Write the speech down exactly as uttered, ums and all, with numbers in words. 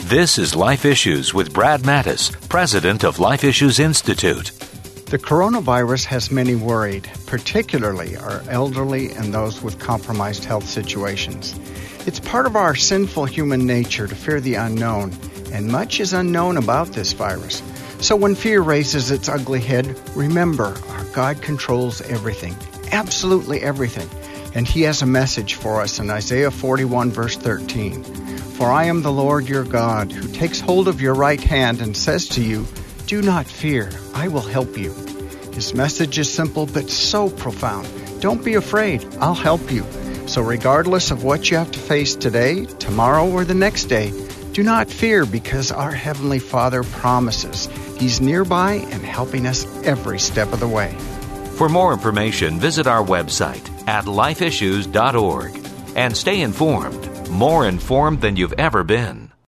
This is Life Issues with Brad Mattis, president of Life Issues Institute. The coronavirus has many worried, particularly our elderly and those with compromised health situations. It's part of our sinful human nature to fear the unknown, and much is unknown about this virus. So when fear raises its ugly head, remember, our God controls everything, absolutely everything. And He has a message for us in Isaiah forty-one, verse thirteen. For I am the Lord your God, who takes hold of your right hand and says to you, do not fear, I will help you. His message is simple but so profound. Don't be afraid, I'll help you. So regardless of what you have to face today, tomorrow, or the next day, do not fear, because our Heavenly Father promises He's nearby and helping us every step of the way. For more information, visit our website at life issues dot org and stay informed, more informed than you've ever been.